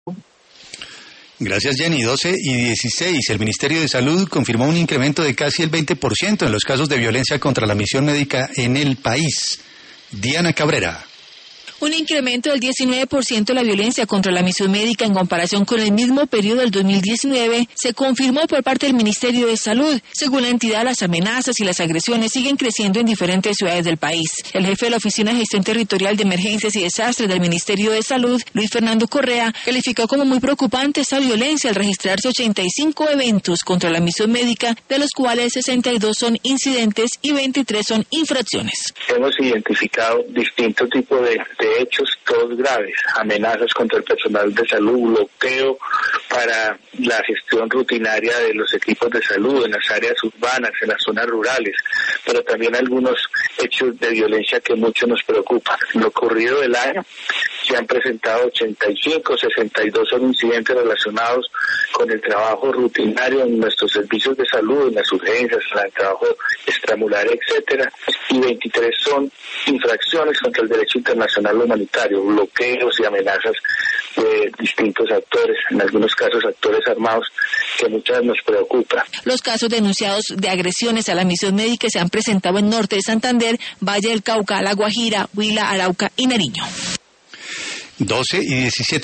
Gracias, Jenny. 12:16. El Ministerio de Salud confirmó un incremento de casi el 20% en los casos de violencia contra la misión médica en el país. Diana Cabrera. Un incremento del 19% de la violencia contra la misión médica en comparación con el mismo periodo del 2019 se confirmó por parte del Ministerio de Salud. Según la entidad, las amenazas y las agresiones siguen creciendo en diferentes ciudades del país. El jefe de la Oficina de Gestión Territorial de Emergencias y Desastres del Ministerio de Salud, Luis Fernando Correa, calificó como muy preocupante esta violencia al registrarse 85 eventos contra la misión médica, de los cuales 62 son incidentes y 23 son infracciones. Hemos identificado distintos tipos de hechos, todos graves: amenazas contra el personal de salud, bloqueo para la gestión rutinaria de los equipos de salud en las áreas urbanas, en las zonas rurales, pero también algunos hechos de violencia que mucho nos preocupan. En lo corrido del año se han presentado 85, 62 son incidentes relacionados con el trabajo rutinario en nuestros servicios de salud, en las urgencias, en el trabajo extramural, etcétera, y 23 son infracciones contra el derecho internacional humanitario, bloqueos y amenazas de distintos actores, en algunos casos actores armados, que muchas nos preocupa. Los casos denunciados de agresiones a la misión médica se han presentado en Norte de Santander, Valle del Cauca, La Guajira, Huila, Arauca y Nariño. 12:17.